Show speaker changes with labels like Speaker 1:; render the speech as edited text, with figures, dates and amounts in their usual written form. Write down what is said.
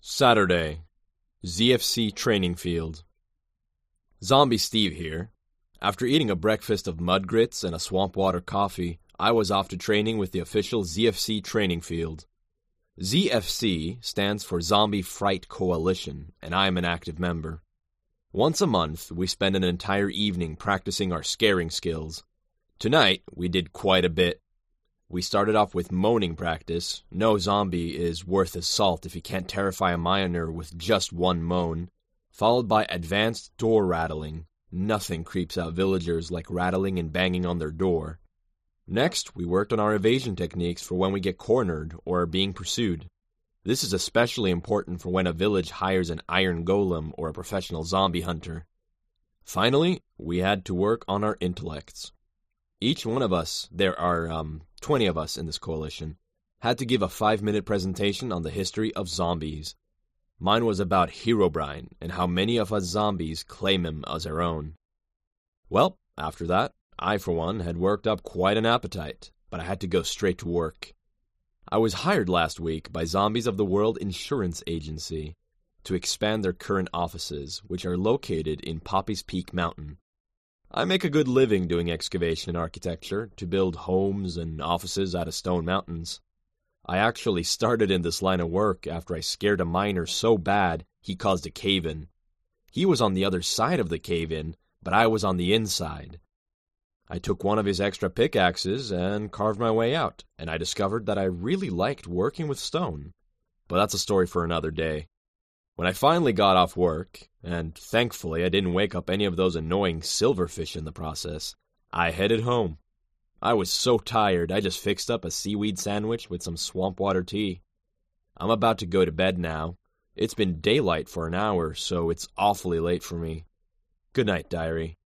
Speaker 1: Saturday, ZFC training field. Zombie Steve here. After eating a breakfast of mud grits and a swamp water coffee, I was off to training with the official ZFC training field. ZFC stands for Zombie Fright Coalition, and I am an active member. Once a month, we spend an entire evening practicing our scaring skills. Tonight, we did quite a bit. We started off with moaning practice. No zombie is worth his salt if he can't terrify a miner with just one moan. Followed by advanced door rattling. Nothing creeps out villagers like rattling and banging on their door. Next, we worked on our evasion techniques for when we get cornered or are being pursued. This is especially important for when a village hires an iron golem or a professional zombie hunter. Finally, we had to work on our intellects. Each one of us, there are 20 of us in this coalition, had to give a 5-minute presentation on the history of zombies. Mine was about Herobrine and how many of us zombies claim him as our own. Well, after that, I for one had worked up quite an appetite, but I had to go straight to work. I was hired last week by Zombies of the World Insurance Agency to expand their current offices, which are located in Poppy's Peak Mountain. I make a good living doing excavation and architecture to build homes and offices out of stone mountains. I actually started in this line of work after I scared a miner so bad he caused a cave-in. He was on the other side of the cave-in, but I was on the inside. I took one of his extra pickaxes and carved my way out, and I discovered that I really liked working with stone. But that's a story for another day. When I finally got off work, and thankfully I didn't wake up any of those annoying silverfish in the process, I headed home. I was so tired I just fixed up a seaweed sandwich with some swamp water tea. I'm about to go to bed now. It's been daylight for an hour, so it's awfully late for me. Good night, diary.